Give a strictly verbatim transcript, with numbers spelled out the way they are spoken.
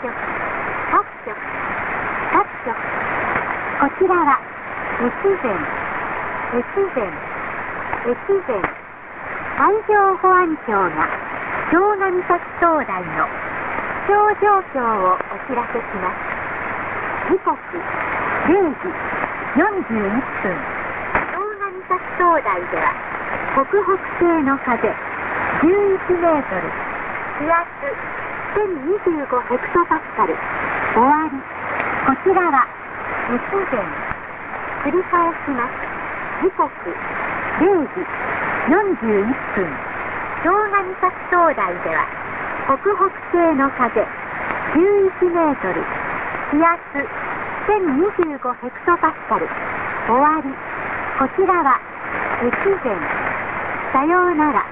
局、各局、各局。こちらは、越前、越前、越前、海上保安庁が、京波崎灯台の気象状況をお知らせします。時刻、れいじよんじゅういっぷん。京波崎灯台では、北北西の風、じゅういちメートル、気圧、せんにじゅうごヘクトパスカル。終わり。こちらは、越前。繰り返します。時刻、れいじよんじゅういっぷん。京波崎灯台では、北北西の風、じゅういちメートル、気圧、せんにじゅうごヘクトパスカル。終わり。こちらは、越前。さようなら。